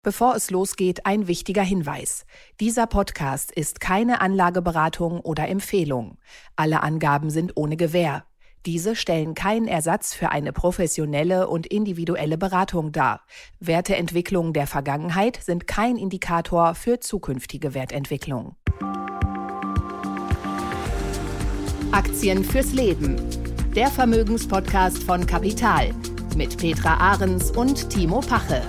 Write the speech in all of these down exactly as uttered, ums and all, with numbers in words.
Bevor es losgeht, ein wichtiger Hinweis. Dieser Podcast ist keine Anlageberatung oder Empfehlung. Alle Angaben sind ohne Gewähr. Diese stellen keinen Ersatz für eine professionelle und individuelle Beratung dar. Werteentwicklungen der Vergangenheit sind kein Indikator für zukünftige Wertentwicklung. Aktien fürs Leben. Der Vermögenspodcast von Kapital mit Petra Ahrens und Timo Pache.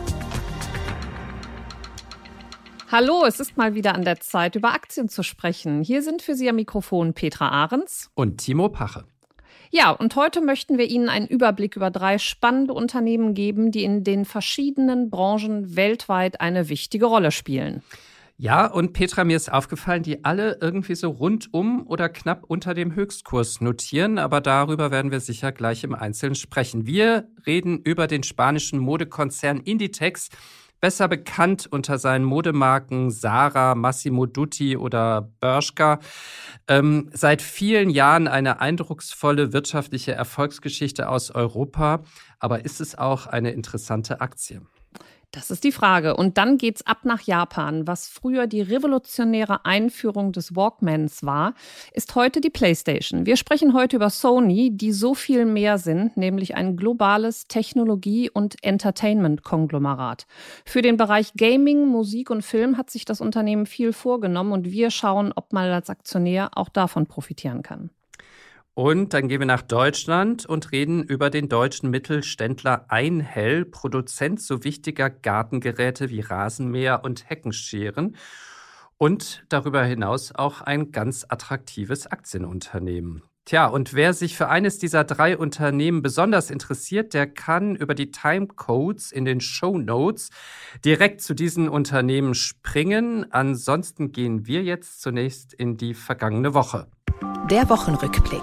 Hallo, es ist mal wieder an der Zeit, über Aktien zu sprechen. Hier sind für Sie am Mikrofon Petra Ahrens und Timo Pache. Ja, und heute möchten wir Ihnen einen Überblick über drei spannende Unternehmen geben, die in den verschiedenen Branchen weltweit eine wichtige Rolle spielen. Ja, und Petra, mir ist aufgefallen, die alle irgendwie so rundum oder knapp unter dem Höchstkurs notieren. Aber darüber werden wir sicher gleich im Einzelnen sprechen. Wir reden über den spanischen Modekonzern Inditex, besser bekannt unter seinen Modemarken Zara, Massimo Dutti oder Bershka. Ähm, seit vielen Jahren eine eindrucksvolle wirtschaftliche Erfolgsgeschichte aus Europa. Aber ist es auch eine interessante Aktie? Das ist die Frage. Und dann geht's ab nach Japan. Was früher die revolutionäre Einführung des Walkmans war, ist heute die PlayStation. Wir sprechen heute über Sony, die so viel mehr sind, nämlich ein globales Technologie- und Entertainment-Konglomerat. Für den Bereich Gaming, Musik und Film hat sich das Unternehmen viel vorgenommen und wir schauen, ob man als Aktionär auch davon profitieren kann. Und dann gehen wir nach Deutschland und reden über den deutschen Mittelständler Einhell, Produzent so wichtiger Gartengeräte wie Rasenmäher und Heckenscheren. Und darüber hinaus auch ein ganz attraktives Aktienunternehmen. Tja, und wer sich für eines dieser drei Unternehmen besonders interessiert, der kann über die Timecodes in den Shownotes direkt zu diesen Unternehmen springen. Ansonsten gehen wir jetzt zunächst in die vergangene Woche. Der Wochenrückblick.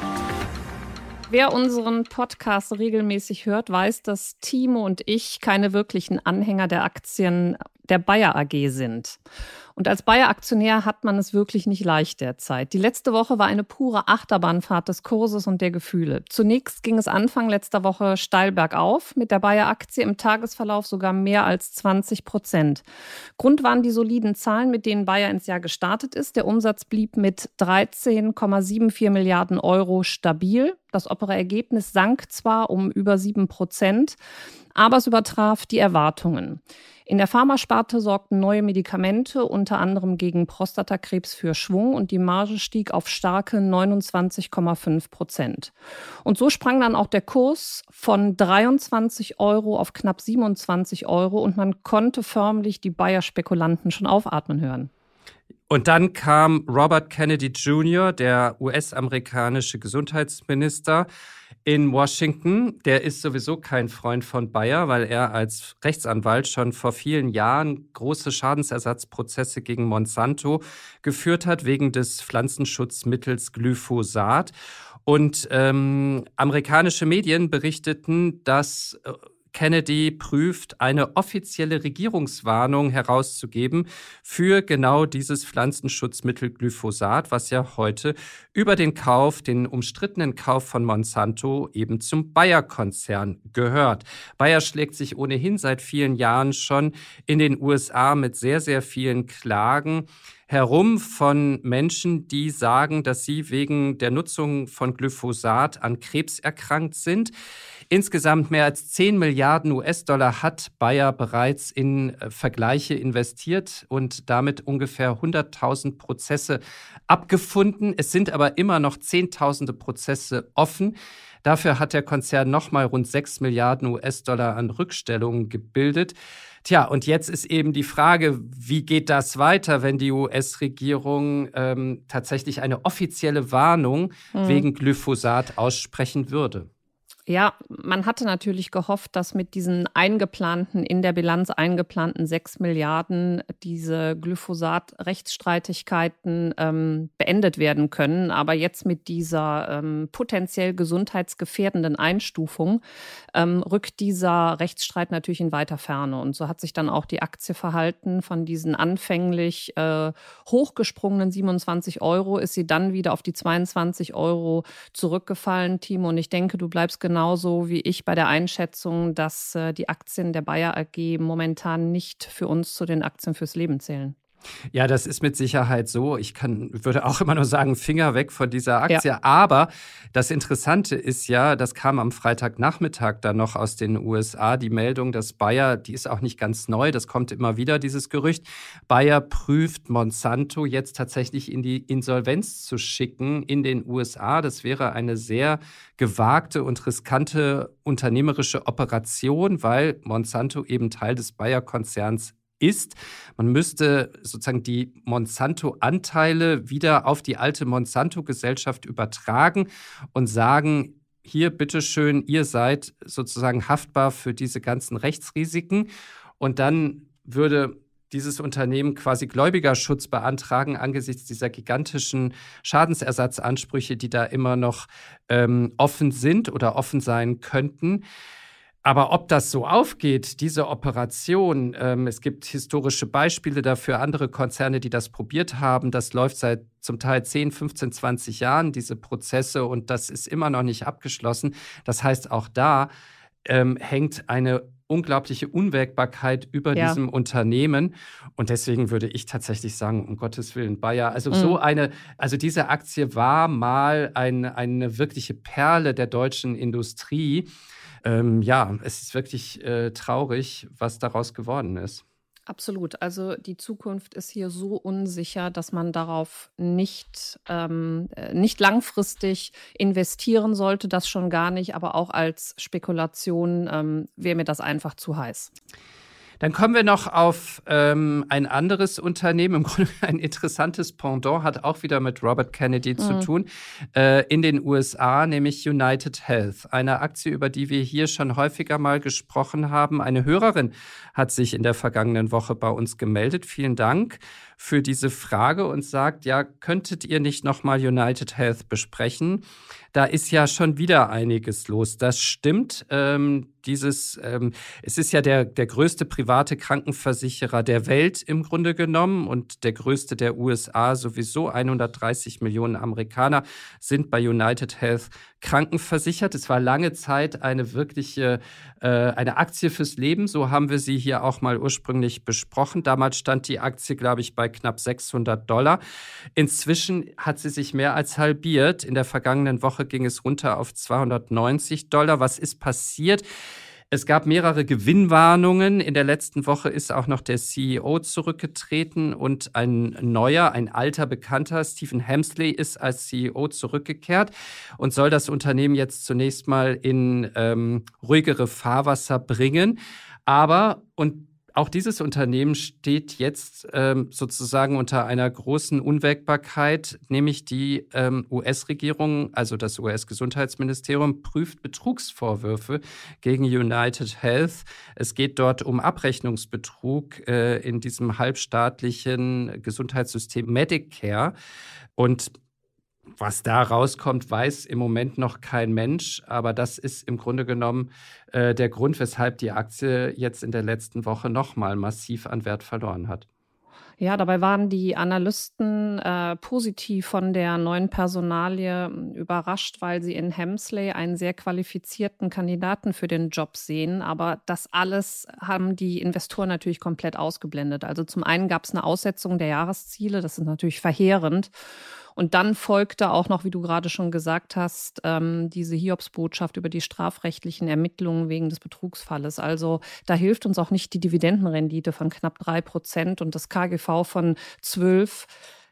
Wer unseren Podcast regelmäßig hört, weiß, dass Timo und ich keine wirklichen Anhänger der Aktien der Bayer A G sind. Und als Bayer-Aktionär hat man es wirklich nicht leicht derzeit. Die letzte Woche war eine pure Achterbahnfahrt des Kurses und der Gefühle. Zunächst ging es Anfang letzter Woche steil bergauf, mit der Bayer-Aktie im Tagesverlauf sogar mehr als zwanzig Prozent. Grund waren die soliden Zahlen, mit denen Bayer ins Jahr gestartet ist. Der Umsatz blieb mit dreizehn Komma vierundsiebzig Milliarden Euro stabil. Das operative Ergebnis sank zwar um über sieben Prozent, aber es übertraf die Erwartungen. In der Pharmasparte sorgten neue Medikamente unter anderem gegen Prostatakrebs für Schwung und die Marge stieg auf starke neunundzwanzig Komma fünf Prozent. Und so sprang dann auch der Kurs von dreiundzwanzig Euro auf knapp siebenundzwanzig Euro und man konnte förmlich die Bayer-Spekulanten schon aufatmen hören. Und dann kam Robert Kennedy Junior, der U S-amerikanische Gesundheitsminister, in Washington. Der ist sowieso kein Freund von Bayer, weil er als Rechtsanwalt schon vor vielen Jahren große Schadensersatzprozesse gegen Monsanto geführt hat, wegen des Pflanzenschutzmittels Glyphosat. Und ähm, amerikanische Medien berichteten, dass äh, Kennedy prüft, eine offizielle Regierungswarnung herauszugeben für genau dieses Pflanzenschutzmittel Glyphosat, was ja heute über den Kauf, den umstrittenen Kauf von Monsanto eben zum Bayer-Konzern gehört. Bayer schlägt sich ohnehin seit vielen Jahren schon in den U S A mit sehr, sehr vielen Klagen herum von Menschen, die sagen, dass sie wegen der Nutzung von Glyphosat an Krebs erkrankt sind. Insgesamt mehr als zehn Milliarden U S-Dollar hat Bayer bereits in Vergleiche investiert und damit ungefähr hunderttausend Prozesse abgefunden. Es sind aber immer noch Zehntausende Prozesse offen. Dafür hat der Konzern nochmal rund sechs Milliarden U S-Dollar an Rückstellungen gebildet. Tja, und jetzt ist eben die Frage, wie geht das weiter, wenn die U S-Regierung ähm, tatsächlich eine offizielle Warnung mhm. wegen Glyphosat aussprechen würde? Ja, man hatte natürlich gehofft, dass mit diesen eingeplanten, in der Bilanz eingeplanten sechs Milliarden diese Glyphosat-Rechtsstreitigkeiten ähm, beendet werden können. Aber jetzt mit dieser ähm, potenziell gesundheitsgefährdenden Einstufung ähm, rückt dieser Rechtsstreit natürlich in weiter Ferne. Und so hat sich dann auch die Aktie verhalten. Von diesen anfänglich äh, hochgesprungenen siebenundzwanzig Euro ist sie dann wieder auf die zweiundzwanzig Euro zurückgefallen, Timo. Und ich denke, du bleibst genau genauso wie ich bei der Einschätzung, dass äh, die Aktien der Bayer A G momentan nicht für uns zu den Aktien fürs Leben zählen. Ja, das ist mit Sicherheit so. Ich kann, würde auch immer nur sagen, Finger weg von dieser Aktie. Ja. Aber das Interessante ist ja, das kam am Freitagnachmittag dann noch aus den U S A, die Meldung, dass Bayer, die ist auch nicht ganz neu, das kommt immer wieder, dieses Gerücht, Bayer prüft Monsanto jetzt tatsächlich in die Insolvenz zu schicken in den U S A. Das wäre eine sehr gewagte und riskante unternehmerische Operation, weil Monsanto eben Teil des Bayer-Konzerns ist. Man müsste sozusagen die Monsanto-Anteile wieder auf die alte Monsanto-Gesellschaft übertragen und sagen, hier, bitteschön, ihr seid sozusagen haftbar für diese ganzen Rechtsrisiken. Und dann würde dieses Unternehmen quasi Gläubigerschutz beantragen angesichts dieser gigantischen Schadensersatzansprüche, die da immer noch ähm, offen sind oder offen sein könnten. Aber ob das so aufgeht, diese Operation, ähm, es gibt historische Beispiele dafür, andere Konzerne, die das probiert haben, das läuft seit zum Teil zehn, fünfzehn, zwanzig Jahren, diese Prozesse, und das ist immer noch nicht abgeschlossen. Das heißt, auch da ähm, hängt eine unglaubliche Unwägbarkeit über Ja. diesem Unternehmen. Und deswegen würde ich tatsächlich sagen, um Gottes Willen, Bayer, also Mhm. so eine, also diese Aktie war mal ein, eine wirkliche Perle der deutschen Industrie. Ähm, ja, es ist wirklich äh, traurig, was daraus geworden ist. Absolut. Also die Zukunft ist hier so unsicher, dass man darauf nicht, ähm, äh, nicht langfristig investieren sollte, das schon gar nicht, aber auch als Spekulation ähm, wäre mir das einfach zu heiß. Dann kommen wir noch auf ähm, ein anderes Unternehmen, im Grunde ein interessantes Pendant, hat auch wieder mit Robert Kennedy Mhm. zu tun, äh, in den U S A, nämlich United Health. Eine Aktie, über die wir hier schon häufiger mal gesprochen haben. Eine Hörerin hat sich in der vergangenen Woche bei uns gemeldet. Vielen Dank für diese Frage und sagt, ja, könntet ihr nicht nochmal United Health besprechen? Da ist ja schon wieder einiges los. Das stimmt. Ähm, dieses, ähm, es ist ja der, der größte private Krankenversicherer der Welt im Grunde genommen und der größte der U S A sowieso. hundertdreißig Millionen Amerikaner sind bei United Health krankenversichert. Es war lange Zeit eine wirkliche, äh, eine Aktie fürs Leben. So haben wir sie hier auch mal ursprünglich besprochen. Damals stand die Aktie, glaube ich, bei knapp sechshundert Dollar. Inzwischen hat sie sich mehr als halbiert. In der vergangenen Woche ging es runter auf zweihundertneunzig Dollar. Was ist passiert? Es gab mehrere Gewinnwarnungen. In der letzten Woche ist auch noch der C E O zurückgetreten und ein neuer, ein alter Bekannter, Stephen Hemsley, ist als C E O zurückgekehrt und soll das Unternehmen jetzt zunächst mal in ähm, ruhigere Fahrwasser bringen. Aber, und auch dieses Unternehmen steht jetzt ähm, sozusagen unter einer großen Unwägbarkeit, nämlich die ähm, U S-Regierung, also das U S-Gesundheitsministerium, prüft Betrugsvorwürfe gegen United Health. Es geht dort um Abrechnungsbetrug äh, in diesem halbstaatlichen Gesundheitssystem Medicare. Und was da rauskommt, weiß im Moment noch kein Mensch. Aber das ist im Grunde genommen äh, der Grund, weshalb die Aktie jetzt in der letzten Woche nochmal massiv an Wert verloren hat. Ja, dabei waren die Analysten äh, positiv von der neuen Personalie äh, überrascht, weil sie in Hemsley einen sehr qualifizierten Kandidaten für den Job sehen. Aber das alles haben die Investoren natürlich komplett ausgeblendet. Also zum einen gab es eine Aussetzung der Jahresziele, das ist natürlich verheerend. Und dann folgte auch noch, wie du gerade schon gesagt hast, ähm, diese Hiobsbotschaft über die strafrechtlichen Ermittlungen wegen des Betrugsfalles. Also da hilft uns auch nicht die Dividendenrendite von knapp drei Prozent und das K G V von zwölf.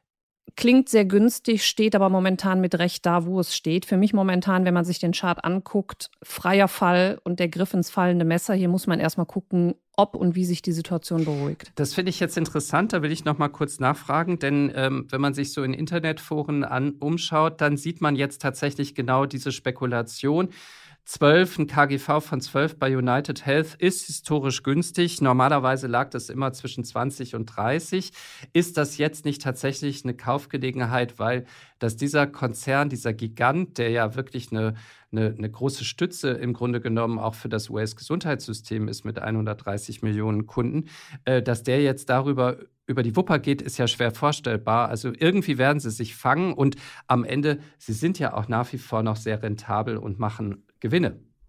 Klingt sehr günstig, steht aber momentan mit Recht da, wo es steht. Für mich momentan, wenn man sich den Chart anguckt, freier Fall und der Griff ins fallende Messer. Hier muss man erstmal gucken, ob und wie sich die Situation beruhigt. Das finde ich jetzt interessant, da will ich noch mal kurz nachfragen, denn ähm, wenn man sich so in Internetforen an, umschaut, dann sieht man jetzt tatsächlich genau diese Spekulation. zwölf, ein K G V von zwölf bei United Health ist historisch günstig. Normalerweise lag das immer zwischen zwanzig und dreißig. Ist das jetzt nicht tatsächlich eine Kaufgelegenheit, weil dass dieser Konzern, dieser Gigant, der ja wirklich eine, eine, eine große Stütze im Grunde genommen auch für das U S-Gesundheitssystem ist mit hundertdreißig Millionen Kunden, äh, dass der jetzt darüber über die Wupper geht, ist ja schwer vorstellbar. Also irgendwie werden sie sich fangen und am Ende, sie sind ja auch nach wie vor noch sehr rentabel und machen Gewinne.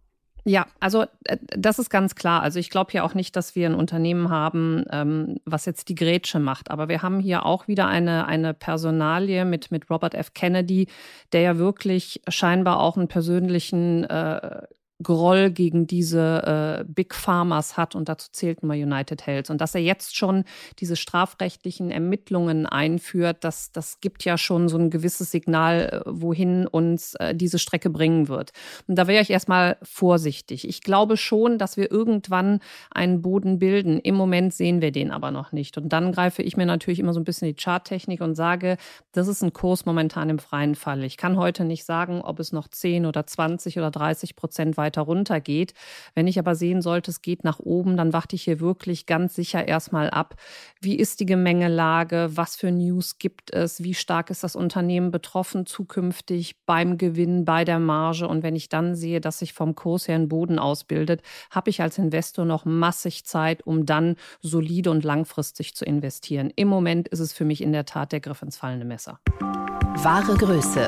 Ja, also das ist ganz klar. Also ich glaube ja auch nicht, dass wir ein Unternehmen haben, ähm, was jetzt die Grätsche macht. Aber wir haben hier auch wieder eine, eine Personalie mit, mit Robert F. Kennedy, der ja wirklich scheinbar auch einen persönlichen äh, Groll gegen diese äh, Big Pharmas hat, und dazu zählt nur United Health. Und dass er jetzt schon diese strafrechtlichen Ermittlungen einführt, das, das gibt ja schon so ein gewisses Signal, wohin uns äh, diese Strecke bringen wird. Und da wäre ich erstmal vorsichtig. Ich glaube schon, dass wir irgendwann einen Boden bilden. Im Moment sehen wir den aber noch nicht. Und dann greife ich mir natürlich immer so ein bisschen die Charttechnik und sage, das ist ein Kurs momentan im freien Fall. Ich kann heute nicht sagen, ob es noch zehn oder zwanzig oder dreißig Prozent weiter runter geht. Wenn ich aber sehen sollte, es geht nach oben, dann warte ich hier wirklich ganz sicher erstmal ab. Wie ist die Gemengelage? Was für News gibt es? Wie stark ist das Unternehmen betroffen zukünftig beim Gewinn, bei der Marge? Und wenn ich dann sehe, dass sich vom Kurs her ein Boden ausbildet, habe ich als Investor noch massig Zeit, um dann solide und langfristig zu investieren. Im Moment ist es für mich in der Tat der Griff ins fallende Messer. Wahre Größe.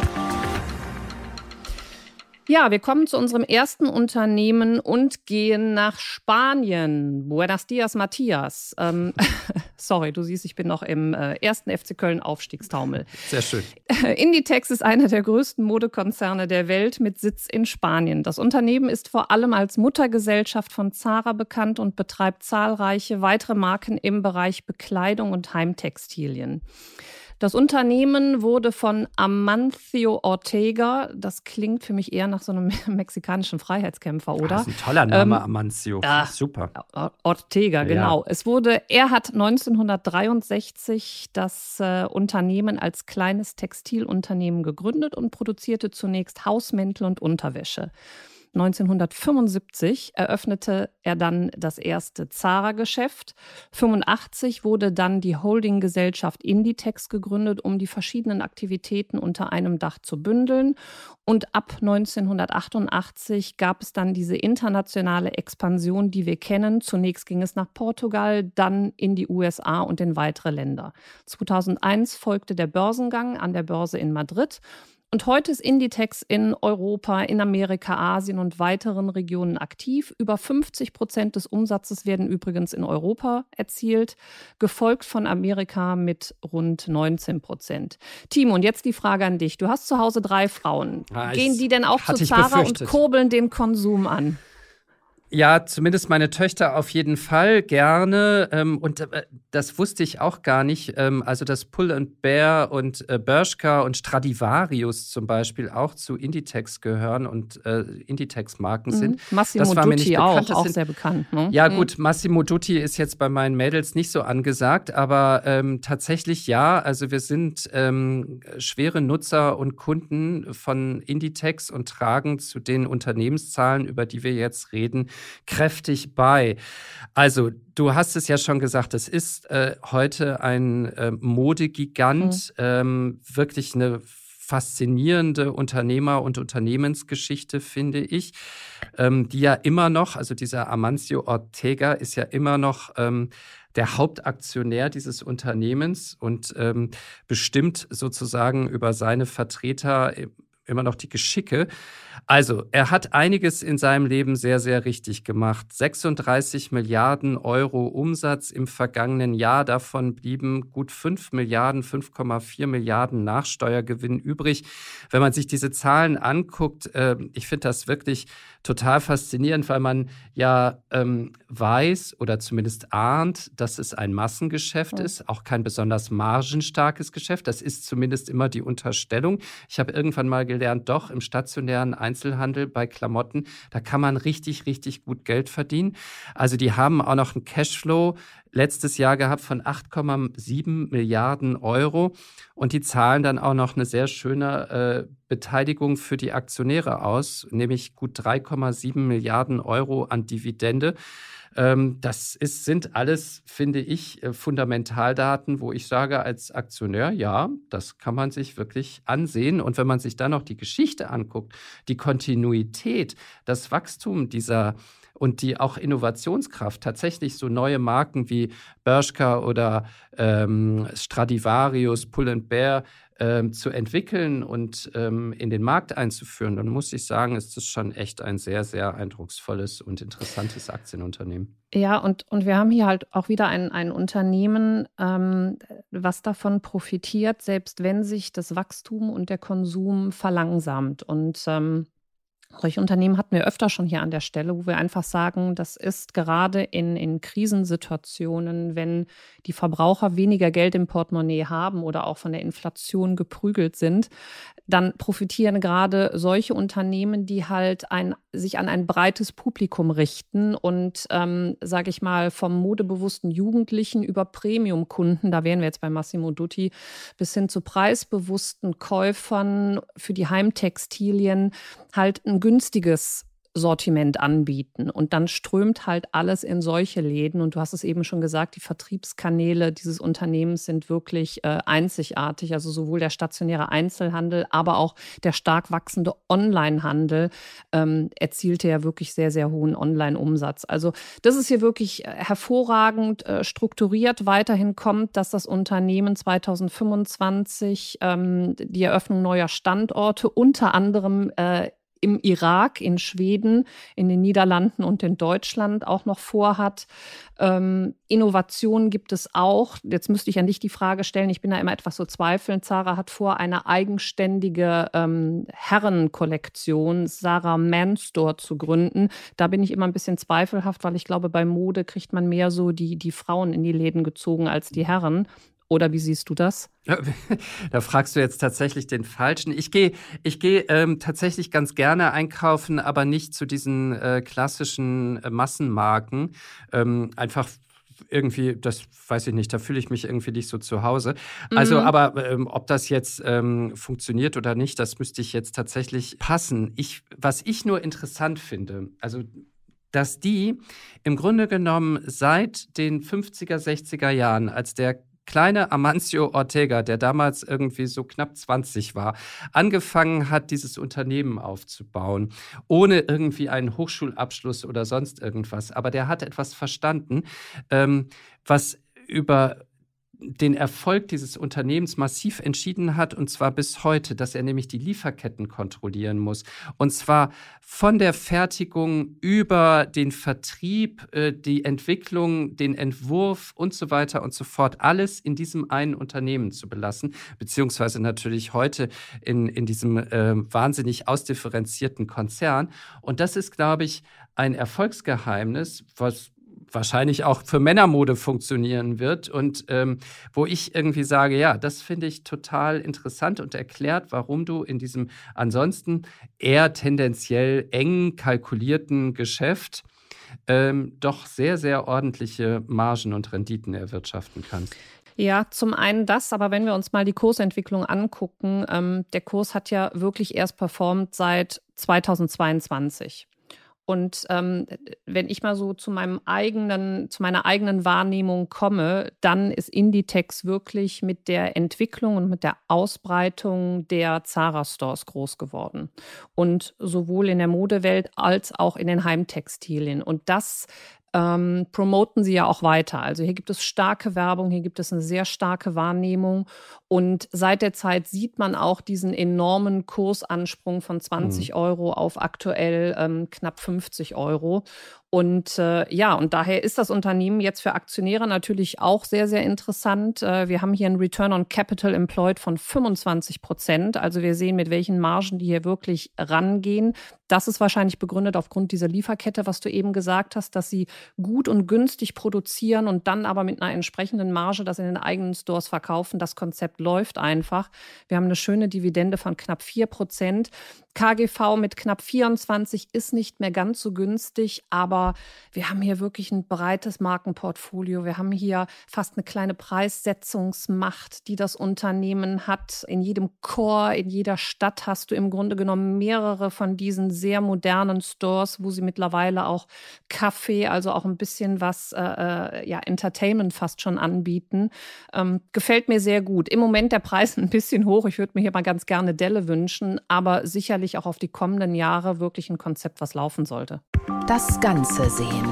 Ja, wir kommen zu unserem ersten Unternehmen und gehen nach Spanien. Buenos dias, Matthias. Ähm, sorry, du siehst, ich bin noch im äh, ersten F C Köln Aufstiegstaumel. Sehr schön. Inditex ist einer der größten Modekonzerne der Welt mit Sitz in Spanien. Das Unternehmen ist vor allem als Muttergesellschaft von Zara bekannt und betreibt zahlreiche weitere Marken im Bereich Bekleidung und Heimtextilien. Das Unternehmen wurde von Amancio Ortega, das klingt für mich eher nach so einem mexikanischen Freiheitskämpfer, oder? Das ist ein toller Name, ähm, Amancio. Ja, super. Ortega, genau. Ja. Es wurde, er hat neunzehnhundertdreiundsechzig das äh, Unternehmen als kleines Textilunternehmen gegründet und produzierte zunächst Hausmäntel und Unterwäsche. neunzehnhundertfünfundsiebzig eröffnete er dann das erste Zara-Geschäft. fünfundachtzig wurde dann die Holdinggesellschaft Inditex gegründet, um die verschiedenen Aktivitäten unter einem Dach zu bündeln. Und ab neunzehnhundertachtundachtzig gab es dann diese internationale Expansion, die wir kennen. Zunächst ging es nach Portugal, dann in die U S A und in weitere Länder. zweitausendeins folgte der Börsengang an der Börse in Madrid. Und heute ist Inditex in Europa, in Amerika, Asien und weiteren Regionen aktiv. Über fünfzig Prozent des Umsatzes werden übrigens in Europa erzielt, gefolgt von Amerika mit rund neunzehn Prozent. Timo, und jetzt die Frage an dich. Du hast zu Hause drei Frauen. Ah, Gehen die denn auch zu Zara und befürchtet. kurbeln den Konsum an? Ja, zumindest meine Töchter auf jeden Fall gerne. Ähm, und äh, das wusste ich auch gar nicht. Ähm, also, dass Pull and Bear und äh, Bershka und Stradivarius zum Beispiel auch zu Inditex gehören und äh, Inditex-Marken Mhm. sind. Massimo Das war mir Dutti nicht auch, bekannt. Das auch sind- sehr bekannt. Ne? Ja, Mhm. gut, Massimo Dutti ist jetzt bei meinen Mädels nicht so angesagt, aber ähm, tatsächlich ja. Also wir sind ähm, schwere Nutzer und Kunden von Inditex und tragen zu den Unternehmenszahlen, über die wir jetzt reden, kräftig bei. Also du hast es ja schon gesagt, es ist äh, heute ein äh, Modegigant, Mhm. ähm, wirklich eine faszinierende Unternehmer- und Unternehmensgeschichte, finde ich, ähm, die ja immer noch, also dieser Amancio Ortega ist ja immer noch ähm, der Hauptaktionär dieses Unternehmens und ähm, bestimmt sozusagen über seine Vertreter immer noch die Geschicke. Also, er hat einiges in seinem Leben sehr, sehr richtig gemacht. sechsunddreißig Milliarden Euro Umsatz im vergangenen Jahr. Davon blieben gut fünf Milliarden, fünf Komma vier Milliarden Nachsteuergewinn übrig. Wenn man sich diese Zahlen anguckt, äh, ich finde das wirklich total faszinierend, weil man ja ähm, weiß oder zumindest ahnt, dass es ein Massengeschäft Mhm. ist, auch kein besonders margenstarkes Geschäft. Das ist zumindest immer die Unterstellung. Ich habe irgendwann mal gelernt, doch im stationären Einzelhandel bei Klamotten, da kann man richtig, richtig gut Geld verdienen. Also die haben auch noch einen Cashflow letztes Jahr gehabt von acht Komma sieben Milliarden Euro und die zahlen dann auch noch eine sehr schöne äh, Beteiligung für die Aktionäre aus, nämlich gut drei Komma sieben Milliarden Euro an Dividende. Ähm, das ist, sind alles, finde ich, äh, Fundamentaldaten, wo ich sage als Aktionär, ja, das kann man sich wirklich ansehen. Und wenn man sich dann noch die Geschichte anguckt, die Kontinuität, das Wachstum dieser und die auch Innovationskraft, tatsächlich so neue Marken wie Bershka oder ähm, Stradivarius, Pull and Bear ähm, zu entwickeln und ähm, in den Markt einzuführen, dann muss ich sagen, ist das schon echt ein sehr, sehr eindrucksvolles und interessantes Aktienunternehmen. Ja, und, und wir haben hier halt auch wieder ein, ein Unternehmen, ähm, was davon profitiert, selbst wenn sich das Wachstum und der Konsum verlangsamt. Und ähm, solche Unternehmen hatten wir öfter schon hier an der Stelle, wo wir einfach sagen, das ist gerade in, in Krisensituationen, wenn die Verbraucher weniger Geld im Portemonnaie haben oder auch von der Inflation geprügelt sind, dann profitieren gerade solche Unternehmen, die halt ein, sich an ein breites Publikum richten und, ähm, sage ich mal, vom modebewussten Jugendlichen über Premium-Kunden, da wären wir jetzt bei Massimo Dutti, bis hin zu preisbewussten Käufern für die Heimtextilien halt ein günstiges Sortiment anbieten. Und dann strömt halt alles in solche Läden. Und du hast es eben schon gesagt, die Vertriebskanäle dieses Unternehmens sind wirklich äh, einzigartig. Also sowohl der stationäre Einzelhandel, aber auch der stark wachsende Onlinehandel ähm, erzielte ja wirklich sehr, sehr hohen Online-Umsatz. Also das ist hier wirklich hervorragend äh, strukturiert. Weiterhin kommt, dass das Unternehmen zwanzig fünfundzwanzig ähm, die Eröffnung neuer Standorte, unter anderem äh, im Irak, in Schweden, in den Niederlanden und in Deutschland auch noch vorhat. Ähm, Innovationen gibt es auch. Jetzt müsste ich an dich die Frage stellen, ich bin da immer etwas so zweifelnd. Zara hat vor, eine eigenständige ähm, Herrenkollektion, Zara Man Store, zu gründen. Da bin ich immer ein bisschen zweifelhaft, weil ich glaube, bei Mode kriegt man mehr so die, die Frauen in die Läden gezogen als die Herren. Oder wie siehst du das? Da fragst du jetzt tatsächlich den Falschen. Ich gehe ich geh, ähm, tatsächlich ganz gerne einkaufen, aber nicht zu diesen äh, klassischen äh, Massenmarken. Ähm, einfach irgendwie, das weiß ich nicht, da fühle ich mich irgendwie nicht so zu Hause. Also, mhm. aber ähm, ob das jetzt ähm, funktioniert oder nicht, das müsste ich jetzt tatsächlich passen. Ich, was ich nur interessant finde, also dass die im Grunde genommen seit den fünfziger, sechziger Jahren, als der kleine Amancio Ortega, der damals irgendwie so knapp zwanzig war, angefangen hat, dieses Unternehmen aufzubauen, ohne irgendwie einen Hochschulabschluss oder sonst irgendwas. Aber der hat etwas verstanden, ähm, was über den Erfolg dieses Unternehmens massiv entschieden hat, und zwar bis heute, dass er nämlich die Lieferketten kontrollieren muss. Und zwar von der Fertigung über den Vertrieb, äh, die Entwicklung, den Entwurf und so weiter und so fort, alles in diesem einen Unternehmen zu belassen, beziehungsweise natürlich heute in, in diesem äh, wahnsinnig ausdifferenzierten Konzern. Und das ist, glaube ich, ein Erfolgsgeheimnis, was wahrscheinlich auch für Männermode funktionieren wird und ähm, wo ich irgendwie sage, ja, das finde ich total interessant und erklärt, warum du in diesem ansonsten eher tendenziell eng kalkulierten Geschäft ähm, doch sehr, sehr ordentliche Margen und Renditen erwirtschaften kannst. Ja, zum einen das, aber wenn wir uns mal die Kursentwicklung angucken, ähm, der Kurs hat ja wirklich erst performt seit zweitausendzweiundzwanzig. Und ähm, wenn ich mal so zu meinem eigenen, zu meiner eigenen Wahrnehmung komme, dann ist Inditex wirklich mit der Entwicklung und mit der Ausbreitung der Zara-Stores groß geworden. Und sowohl in der Modewelt als auch in den Heimtextilien. Und das ähm, promoten sie ja auch weiter. Also hier gibt es starke Werbung, hier gibt es eine sehr starke Wahrnehmung. Und seit der Zeit sieht man auch diesen enormen Kursansprung von zwanzig mhm. Euro auf aktuell ähm, knapp fünfzig Euro. Und äh, ja, und daher ist das Unternehmen jetzt für Aktionäre natürlich auch sehr, sehr interessant. Äh, wir haben hier einen Return on Capital Employed von fünfundzwanzig Prozent. Also wir sehen, mit welchen Margen die hier wirklich rangehen. Das ist wahrscheinlich begründet aufgrund dieser Lieferkette, was du eben gesagt hast, dass sie gut und günstig produzieren und dann aber mit einer entsprechenden Marge das in den eigenen Stores verkaufen. Das Konzept läuft einfach. Wir haben eine schöne Dividende von knapp vier Prozent. K G V mit knapp vierundzwanzig ist nicht mehr ganz so günstig, aber wir haben hier wirklich ein breites Markenportfolio. Wir haben hier fast eine kleine Preissetzungsmacht, die das Unternehmen hat. In jedem Core, in jeder Stadt hast du im Grunde genommen mehrere von diesen sehr modernen Stores, wo sie mittlerweile auch Kaffee, also auch ein bisschen was, äh, ja, Entertainment fast schon anbieten. Ähm, gefällt mir sehr gut. Im Moment der Preis ein bisschen hoch. Ich würde mir hier mal ganz gerne Delle wünschen, aber sicherlich auch auf die kommenden Jahre wirklich ein Konzept, was laufen sollte. Das Ganze sehen.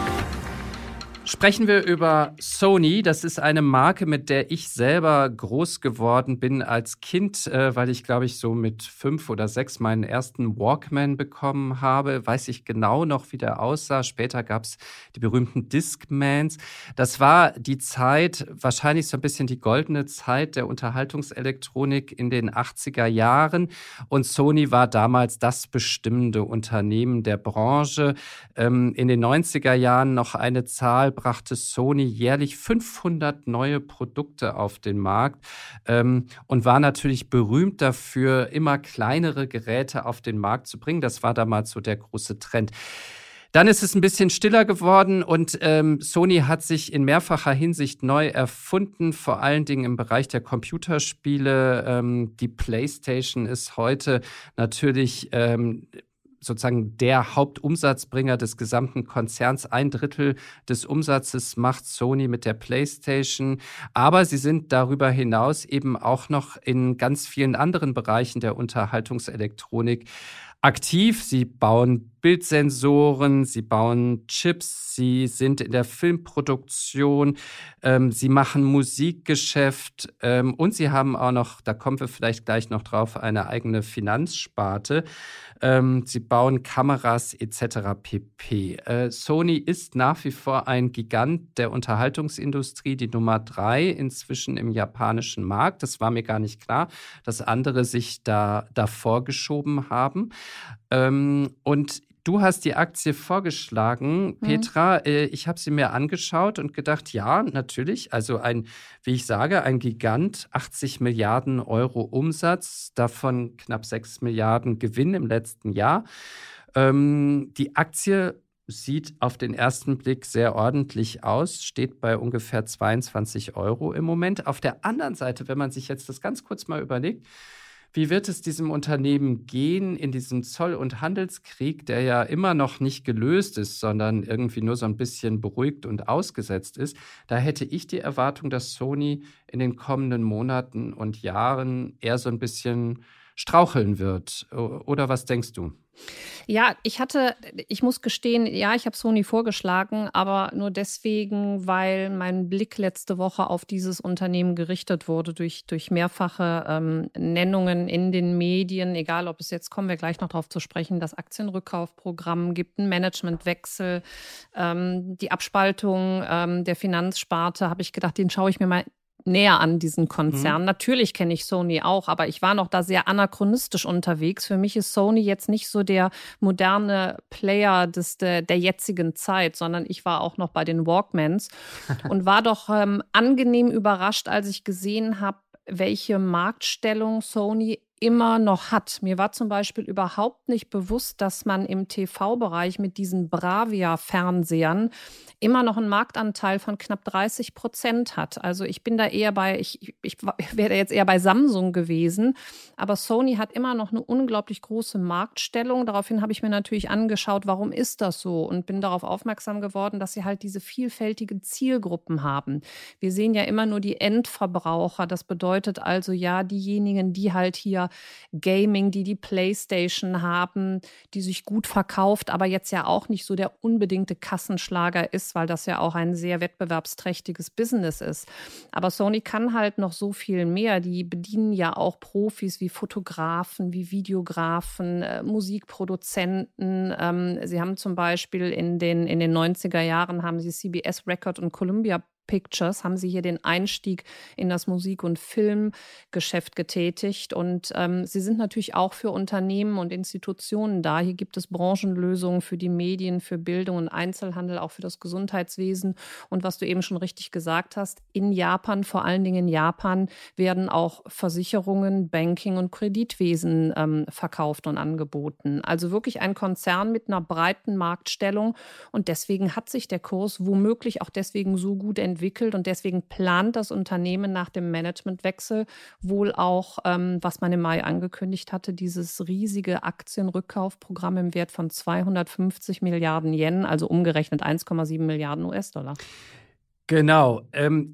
Sprechen wir über Sony. Das ist eine Marke, mit der ich selber groß geworden bin als Kind, äh, weil ich, glaube ich, so mit fünf oder sechs meinen ersten Walkman bekommen habe. Weiß ich genau noch, wie der aussah. Später gab es die berühmten Discmans. Das war die Zeit, wahrscheinlich so ein bisschen die goldene Zeit der Unterhaltungselektronik in den achtziger Jahren. Und Sony war damals das bestimmende Unternehmen der Branche. Ähm, in den neunziger Jahren noch eine Zahl, brachte Sony jährlich fünfhundert neue Produkte auf den Markt ähm, und war natürlich berühmt dafür, immer kleinere Geräte auf den Markt zu bringen. Das war damals so der große Trend. Dann ist es ein bisschen stiller geworden und ähm, Sony hat sich in mehrfacher Hinsicht neu erfunden, vor allen Dingen im Bereich der Computerspiele. Ähm, die PlayStation ist heute natürlich ähm, sozusagen der Hauptumsatzbringer des gesamten Konzerns. Ein Drittel des Umsatzes macht Sony mit der PlayStation. Aber sie sind darüber hinaus eben auch noch in ganz vielen anderen Bereichen der Unterhaltungselektronik aktiv. Sie bauen Bildsensoren, sie bauen Chips, sie sind in der Filmproduktion, ähm, sie machen Musikgeschäft ähm, und sie haben auch noch, da kommen wir vielleicht gleich noch drauf, eine eigene Finanzsparte. Ähm, sie bauen Kameras et cetera pp. Äh, Sony ist nach wie vor ein Gigant der Unterhaltungsindustrie, die Nummer drei inzwischen im japanischen Markt. Das war mir gar nicht klar, dass andere sich da davor geschoben haben. Ähm, und du hast die Aktie vorgeschlagen, Petra. Mhm. Äh, ich habe sie mir angeschaut und gedacht, ja, natürlich. Also ein, wie ich sage, ein Gigant, achtzig Milliarden Euro Umsatz, davon knapp sechs Milliarden Gewinn im letzten Jahr. Ähm, die Aktie sieht auf den ersten Blick sehr ordentlich aus, steht bei ungefähr zweiundzwanzig Euro im Moment. Auf der anderen Seite, wenn man sich jetzt das ganz kurz mal überlegt, wie wird es diesem Unternehmen gehen in diesem Zoll- und Handelskrieg, der ja immer noch nicht gelöst ist, sondern irgendwie nur so ein bisschen beruhigt und ausgesetzt ist? Da hätte ich die Erwartung, dass Sony in den kommenden Monaten und Jahren eher so ein bisschen straucheln wird. Oder was denkst du? Ja, ich hatte, ich muss gestehen, ja, ich habe Sony vorgeschlagen, aber nur deswegen, weil mein Blick letzte Woche auf dieses Unternehmen gerichtet wurde durch, durch mehrfache ähm, Nennungen in den Medien, egal ob es jetzt, kommen wir gleich noch darauf zu sprechen, das Aktienrückkaufprogramm gibt, einen Managementwechsel, ähm, die Abspaltung ähm, der Finanzsparte, habe ich gedacht, den schaue ich mir mal näher an diesen Konzern. Mhm. Natürlich kenne ich Sony auch, aber ich war noch da sehr anachronistisch unterwegs. Für mich ist Sony jetzt nicht so der moderne Player des, der, der jetzigen Zeit, sondern ich war auch noch bei den Walkmans und war doch ähm, angenehm überrascht, als ich gesehen habe, welche Marktstellung Sony immer noch hat. Mir war zum Beispiel überhaupt nicht bewusst, dass man im T V-Bereich mit diesen Bravia-Fernsehern immer noch einen Marktanteil von knapp dreißig Prozent hat. Also ich bin da eher bei, ich, ich wäre jetzt eher bei Samsung gewesen, aber Sony hat immer noch eine unglaublich große Marktstellung. Daraufhin habe ich mir natürlich angeschaut, warum ist das so, und bin darauf aufmerksam geworden, dass sie halt diese vielfältigen Zielgruppen haben. Wir sehen ja immer nur die Endverbraucher. Das bedeutet also ja diejenigen, die halt hier Gaming, die die PlayStation haben, die sich gut verkauft, aber jetzt ja auch nicht so der unbedingte Kassenschlager ist, weil das ja auch ein sehr wettbewerbsträchtiges Business ist. Aber Sony kann halt noch so viel mehr. Die bedienen ja auch Profis wie Fotografen, wie Videografen, äh, Musikproduzenten. Ähm, sie haben zum Beispiel in den, in den neunziger Jahren haben sie C B S Record und Columbia Pictures, haben sie hier den Einstieg in das Musik- und Filmgeschäft getätigt. Und ähm, sie sind natürlich auch für Unternehmen und Institutionen da. Hier gibt es Branchenlösungen für die Medien, für Bildung und Einzelhandel, auch für das Gesundheitswesen. Und was du eben schon richtig gesagt hast, in Japan, vor allen Dingen in Japan, werden auch Versicherungen, Banking und Kreditwesen ähm, verkauft und angeboten. Also wirklich ein Konzern mit einer breiten Marktstellung. Und deswegen hat sich der Kurs womöglich auch deswegen so gut entwickelt. entwickelt und deswegen plant das Unternehmen nach dem Managementwechsel wohl auch, ähm, was man im Mai angekündigt hatte, dieses riesige Aktienrückkaufprogramm im Wert von zweihundertfünfzig Milliarden Yen, also umgerechnet eins Komma sieben Milliarden U S-Dollar. Genau. Ähm, ich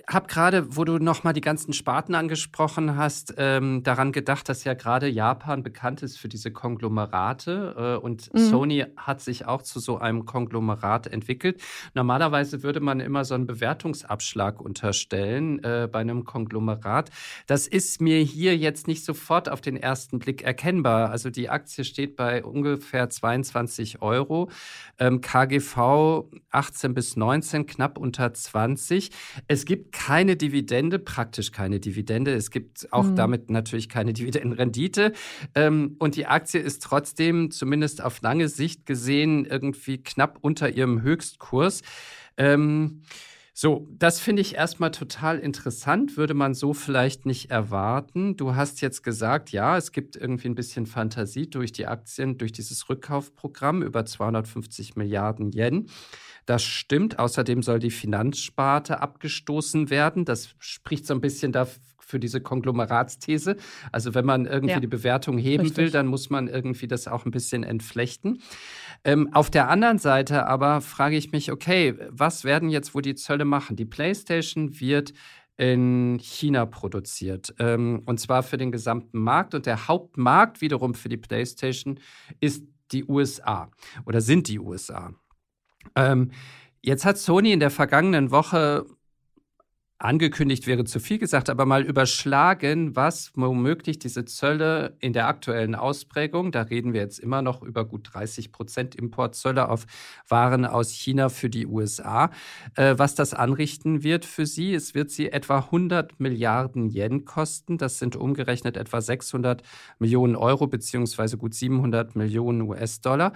habe gerade, wo du nochmal die ganzen Sparten angesprochen hast, ähm, daran gedacht, dass ja gerade Japan bekannt ist für diese Konglomerate. Äh, und mhm. Sony hat sich auch zu so einem Konglomerat entwickelt. Normalerweise würde man immer so einen Bewertungsabschlag unterstellen äh, bei einem Konglomerat. Das ist mir hier jetzt nicht sofort auf den ersten Blick erkennbar. Also die Aktie steht bei ungefähr zweiundzwanzig Euro. Ähm, K G V achtzehn bis neunzehn, knapp unter zwanzig. Es gibt keine Dividende, praktisch keine Dividende. Es gibt auch mhm. damit natürlich keine Dividendenrendite. Ähm, und die Aktie ist trotzdem, zumindest auf lange Sicht gesehen, irgendwie knapp unter ihrem Höchstkurs. Ähm, So, das finde ich erstmal total interessant, würde man so vielleicht nicht erwarten. Du hast jetzt gesagt, ja, es gibt irgendwie ein bisschen Fantasie durch die Aktien, durch dieses Rückkaufprogramm über zweihundertfünfzig Milliarden Yen. Das stimmt. Außerdem soll die Finanzsparte abgestoßen werden. Das spricht so ein bisschen dafür, für diese Konglomeratsthese. Also wenn man irgendwie ja. die Bewertung heben Richtig. will, dann muss man irgendwie das auch ein bisschen entflechten. Ähm, auf der anderen Seite aber frage ich mich, okay, was werden jetzt wohl die Zölle machen? Die PlayStation wird in China produziert, ähm, und zwar für den gesamten Markt. Und der Hauptmarkt wiederum für die PlayStation ist die U S A oder sind die U S A. Ähm, jetzt hat Sony in der vergangenen Woche angekündigt, wäre zu viel gesagt, aber mal überschlagen, was womöglich diese Zölle in der aktuellen Ausprägung, da reden wir jetzt immer noch über gut dreißig Prozent Importzölle auf Waren aus China für die U S A, äh, was das anrichten wird für sie. Es wird sie etwa hundert Milliarden Yen kosten. Das sind umgerechnet etwa sechshundert Millionen Euro beziehungsweise gut siebenhundert Millionen U S-Dollar.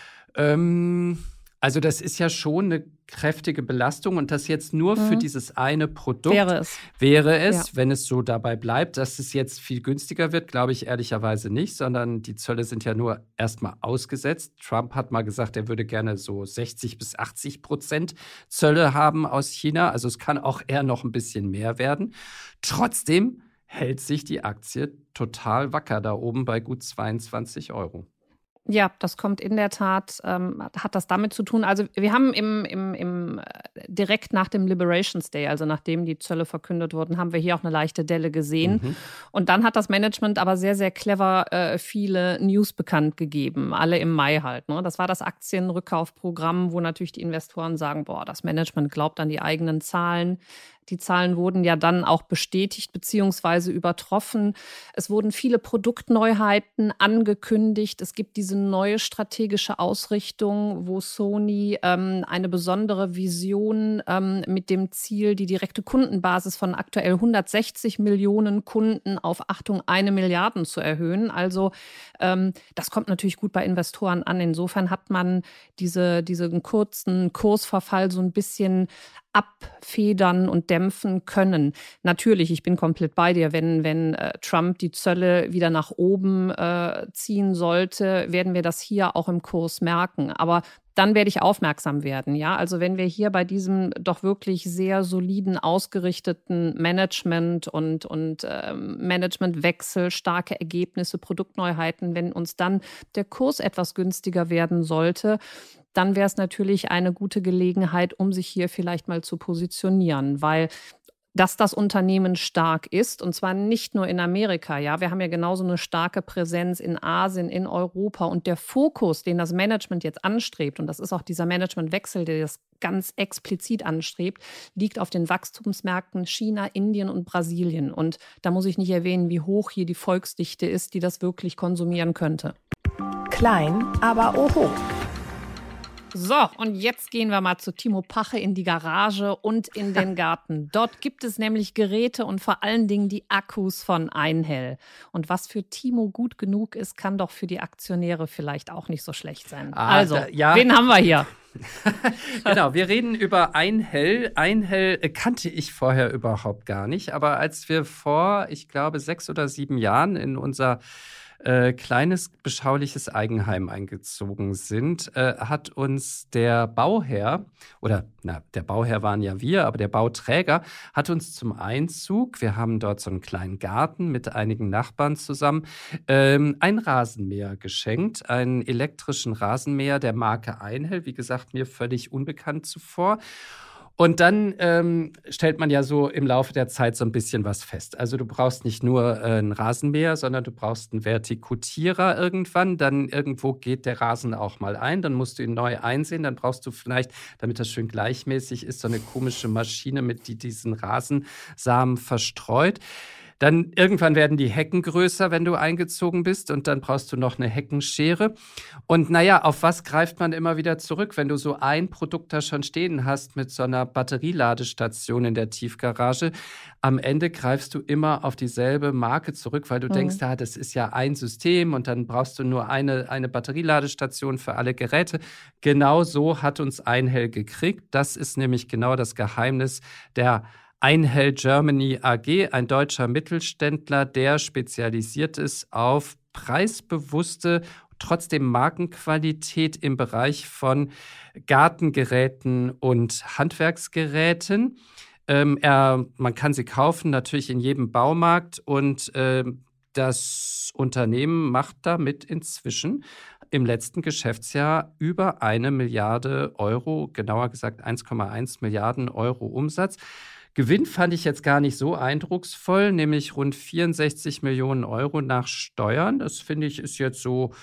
Ähm... Also das ist ja schon eine kräftige Belastung und das jetzt nur mhm. für dieses eine Produkt wäre es, wäre es ja. wenn es so dabei bleibt, dass es jetzt viel günstiger wird, glaube ich ehrlicherweise nicht, sondern die Zölle sind ja nur erstmal ausgesetzt. Trump hat mal gesagt, er würde gerne so sechzig bis achtzig Prozent Zölle haben aus China. Also es kann auch eher noch ein bisschen mehr werden. Trotzdem hält sich die Aktie total wacker da oben bei gut zweiundzwanzig Euro. Ja, das kommt in der Tat, ähm, hat das damit zu tun. Also wir haben im, im, im direkt nach dem Liberations Day, also nachdem die Zölle verkündet wurden, haben wir hier auch eine leichte Delle gesehen. Mhm. Und dann hat das Management aber sehr, sehr clever äh, viele News bekannt gegeben, alle im Mai halt. Ne? Das war das Aktienrückkaufprogramm, wo natürlich die Investoren sagen, boah, das Management glaubt an die eigenen Zahlen. Die Zahlen wurden ja dann auch bestätigt bzw. übertroffen. Es wurden viele Produktneuheiten angekündigt. Es gibt diese neue strategische Ausrichtung, wo Sony ähm, eine besondere Vision ähm, mit dem Ziel, die direkte Kundenbasis von aktuell hundertsechzig Millionen Kunden auf, Achtung, eine Milliarde zu erhöhen. Also ähm, das kommt natürlich gut bei Investoren an. Insofern hat man diese, diesen kurzen Kursverfall so ein bisschen abfedern und dämpfen können. Natürlich, ich bin komplett bei dir, wenn, wenn äh, Trump die Zölle wieder nach oben äh, ziehen sollte, werden wir das hier auch im Kurs merken. Aber dann werde ich aufmerksam werden. Ja, also wenn wir hier bei diesem doch wirklich sehr soliden, ausgerichteten Management und, und äh, Managementwechsel, starke Ergebnisse, Produktneuheiten, wenn uns dann der Kurs etwas günstiger werden sollte, dann wäre es natürlich eine gute Gelegenheit, um sich hier vielleicht mal zu positionieren, weil dass das Unternehmen stark ist, und zwar nicht nur in Amerika. Ja, wir haben ja genauso eine starke Präsenz in Asien, in Europa. Und der Fokus, den das Management jetzt anstrebt, und das ist auch dieser Managementwechsel, der das ganz explizit anstrebt, liegt auf den Wachstumsmärkten China, Indien und Brasilien. Und da muss ich nicht erwähnen, wie hoch hier die Volksdichte ist, die das wirklich konsumieren könnte. Klein, aber oho. So, und jetzt gehen wir mal zu Timo Pache in die Garage und in den Garten. Dort gibt es nämlich Geräte und vor allen Dingen die Akkus von Einhell. Und was für Timo gut genug ist, kann doch für die Aktionäre vielleicht auch nicht so schlecht sein. Ah, also, da, ja. Wen haben wir hier? Genau, wir reden über Einhell. Einhell kannte ich vorher überhaupt gar nicht. Aber als wir vor, ich glaube, sechs oder sieben Jahren in unser Äh, kleines, beschauliches Eigenheim eingezogen sind, äh, hat uns der Bauherr, oder na, der Bauherr waren ja wir, aber der Bauträger hat uns zum Einzug, wir haben dort so einen kleinen Garten mit einigen Nachbarn zusammen, ähm, ein Rasenmäher geschenkt, einen elektrischen Rasenmäher der Marke Einhell, wie gesagt, mir völlig unbekannt zuvor. Und dann ähm, stellt man ja so im Laufe der Zeit so ein bisschen was fest. Also du brauchst nicht nur äh, einen Rasenmäher, sondern du brauchst einen Vertikutierer irgendwann. Dann irgendwo geht der Rasen auch mal ein. Dann musst du ihn neu einsehen. Dann brauchst du vielleicht, damit das schön gleichmäßig ist, so eine komische Maschine, mit die diesen Rasensamen verstreut. Dann irgendwann werden die Hecken größer, wenn du eingezogen bist, und dann brauchst du noch eine Heckenschere. Und naja, auf was greift man immer wieder zurück, wenn du so ein Produkt da schon stehen hast mit so einer Batterieladestation in der Tiefgarage? Am Ende greifst du immer auf dieselbe Marke zurück, weil du mhm. denkst, ah, das ist ja ein System und dann brauchst du nur eine, eine Batterieladestation für alle Geräte. Genau so hat uns Einhell gekriegt. Das ist nämlich genau das Geheimnis der Einhell Germany A G, ein deutscher Mittelständler, der spezialisiert ist auf preisbewusste, trotzdem Markenqualität im Bereich von Gartengeräten und Handwerksgeräten. Ähm, er, man kann sie kaufen, natürlich in jedem Baumarkt, und äh, das Unternehmen macht damit inzwischen im letzten Geschäftsjahr über eine Milliarde Euro, genauer gesagt eins Komma eins Milliarden Euro Umsatz. Gewinn fand ich jetzt gar nicht so eindrucksvoll, nämlich rund vierundsechzig Millionen Euro nach Steuern. Das finde ich ist jetzt so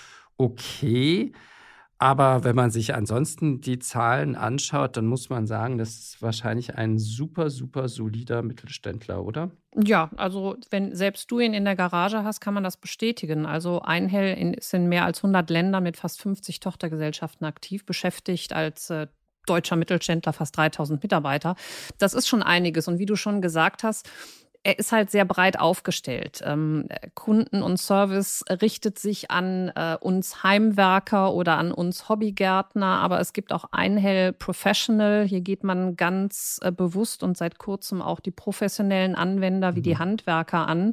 okay. Aber wenn man sich ansonsten die Zahlen anschaut, dann muss man sagen, das ist wahrscheinlich ein super, super solider Mittelständler, oder? Ja, also wenn selbst du ihn in der Garage hast, kann man das bestätigen. Also Einhell in, ist in mehr als hundert Ländern mit fast fünfzig Tochtergesellschaften aktiv, beschäftigt als äh, deutscher Mittelständler fast dreitausend Mitarbeiter. Das ist schon einiges. Und wie du schon gesagt hast, er ist halt sehr breit aufgestellt. Ähm, Kunden und Service richtet sich an äh, uns Heimwerker oder an uns Hobbygärtner, aber es gibt auch Einhell Professional. Hier geht man ganz äh, bewusst und seit kurzem auch die professionellen Anwender wie die Handwerker an.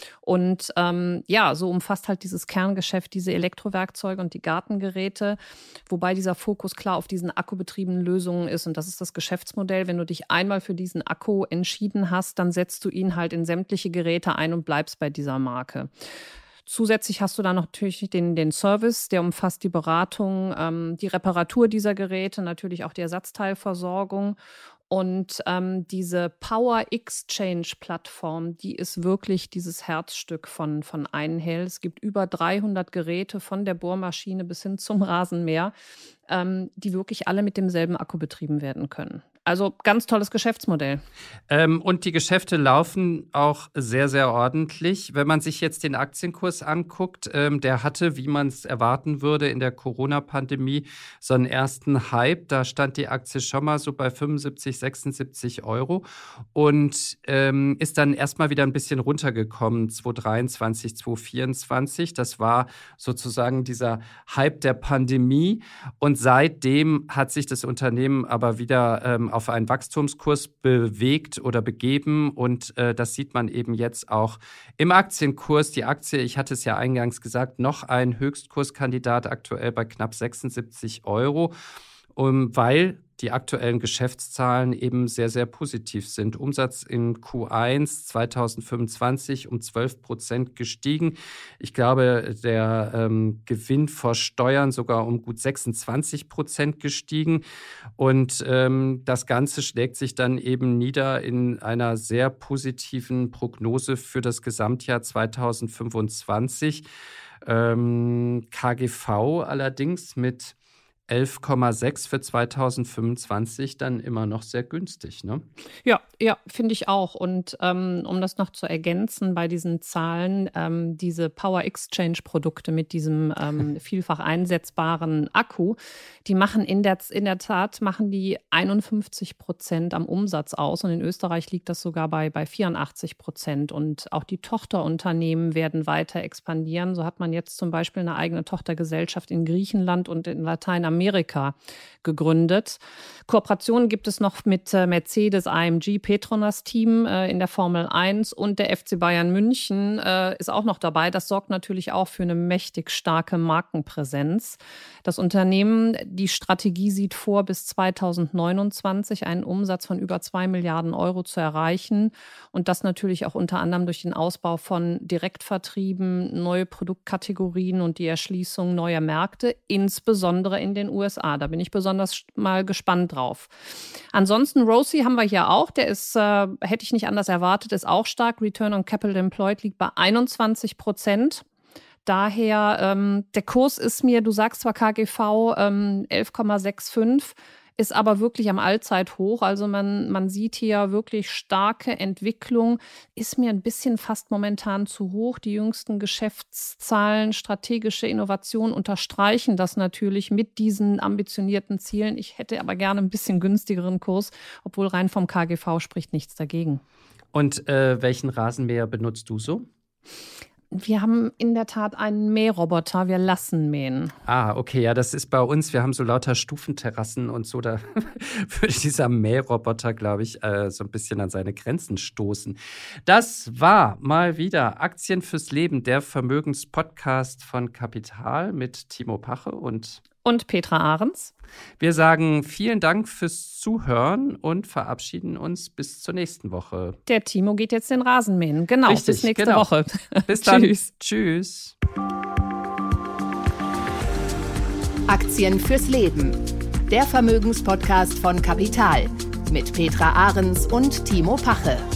Und ähm, ja, so umfasst halt dieses Kerngeschäft diese Elektrowerkzeuge und die Gartengeräte, wobei dieser Fokus klar auf diesen akkubetriebenen Lösungen ist. Und das ist das Geschäftsmodell. Wenn du dich einmal für diesen Akku entschieden hast, dann setzt du ihn halt in sämtliche Geräte ein und bleibst bei dieser Marke. Zusätzlich hast du dann natürlich den, den Service, der umfasst die Beratung, ähm, die Reparatur dieser Geräte, natürlich auch die Ersatzteilversorgung. Und ähm, diese Power Exchange-Plattform, die ist wirklich dieses Herzstück von, von Einhell. Es gibt über dreihundert Geräte von der Bohrmaschine bis hin zum Rasenmäher, ähm, die wirklich alle mit demselben Akku betrieben werden können. Also ganz tolles Geschäftsmodell. Ähm, und die Geschäfte laufen auch sehr, sehr ordentlich. Wenn man sich jetzt den Aktienkurs anguckt, ähm, der hatte, wie man es erwarten würde, in der Corona-Pandemie so einen ersten Hype. Da stand die Aktie schon mal so bei fünfundsiebzig, sechsundsiebzig Euro und ähm, ist dann erstmal wieder ein bisschen runtergekommen, zwanzig dreiundzwanzig, zwanzig vierundzwanzig. Das war sozusagen dieser Hype der Pandemie. Und seitdem hat sich das Unternehmen aber wieder ähm, auf einen Wachstumskurs bewegt oder begeben. Und äh, das sieht man eben jetzt auch im Aktienkurs. Die Aktie, ich hatte es ja eingangs gesagt, noch ein Höchstkurskandidat aktuell bei knapp sechsundsiebzig Euro, um, weil die aktuellen Geschäftszahlen eben sehr, sehr positiv sind. Umsatz in Q eins zweitausendfünfundzwanzig um zwölf Prozent gestiegen. Ich glaube, der ähm, Gewinn vor Steuern sogar um gut sechsundzwanzig Prozent gestiegen. Und ähm, das Ganze schlägt sich dann eben nieder in einer sehr positiven Prognose für das Gesamtjahr zweitausendfünfundzwanzig. Ähm, K G V allerdings mit elf Komma sechs für zweitausendfünfundzwanzig dann immer noch sehr günstig, ne? Ja, ja, finde ich auch. Und ähm, um das noch zu ergänzen bei diesen Zahlen, ähm, diese Power Exchange Produkte mit diesem ähm, vielfach einsetzbaren Akku, die machen in der, in der Tat machen die einundfünfzig Prozent am Umsatz aus. Und in Österreich liegt das sogar bei, bei vierundachtzig Prozent. Und auch die Tochterunternehmen werden weiter expandieren. So hat man jetzt zum Beispiel eine eigene Tochtergesellschaft in Griechenland und in Lateinamerika Amerika gegründet. Kooperationen gibt es noch mit äh, Mercedes, A M G, Petronas Team äh, in der Formel eins und der F C Bayern München äh, ist auch noch dabei. Das sorgt natürlich auch für eine mächtig starke Markenpräsenz. Das Unternehmen, die Strategie sieht vor, bis zweitausendneunundzwanzig einen Umsatz von über zwei Milliarden Euro zu erreichen und das natürlich auch unter anderem durch den Ausbau von Direktvertrieben, neue Produktkategorien und die Erschließung neuer Märkte, insbesondere in den den U S A. Da bin ich besonders mal gespannt drauf. Ansonsten Rosie haben wir hier auch. Der ist, äh, hätte ich nicht anders erwartet, ist auch stark. Return on Capital Employed liegt bei einundzwanzig Prozent. Daher, ähm, der Kurs ist mir, du sagst zwar K G V ähm, elf Komma fünfundsechzig, ist aber wirklich am Allzeithoch. Also man, man sieht hier wirklich starke Entwicklung. Ist mir ein bisschen fast momentan zu hoch. Die jüngsten Geschäftszahlen, strategische Innovation unterstreichen das natürlich mit diesen ambitionierten Zielen. Ich hätte aber gerne ein bisschen günstigeren Kurs, obwohl rein vom K G V spricht nichts dagegen. Und äh, welchen Rasenmäher benutzt du so? Wir haben in der Tat einen Mähroboter, wir lassen mähen. Ah, okay, ja, das ist bei uns, wir haben so lauter Stufenterrassen und so, da würde dieser Mähroboter, glaube ich, äh, so ein bisschen an seine Grenzen stoßen. Das war mal wieder Aktien fürs Leben, der Vermögenspodcast von Kapital mit Timo Pache und Und Petra Ahrens. Wir sagen vielen Dank fürs Zuhören und verabschieden uns bis zur nächsten Woche. Der Timo geht jetzt den Rasen mähen. Genau, Richtig, bis nächste genau. Woche. Bis dann. Tschüss. Tschüss. Aktien fürs Leben. Der Vermögenspodcast von Kapital mit Petra Ahrens und Timo Pache.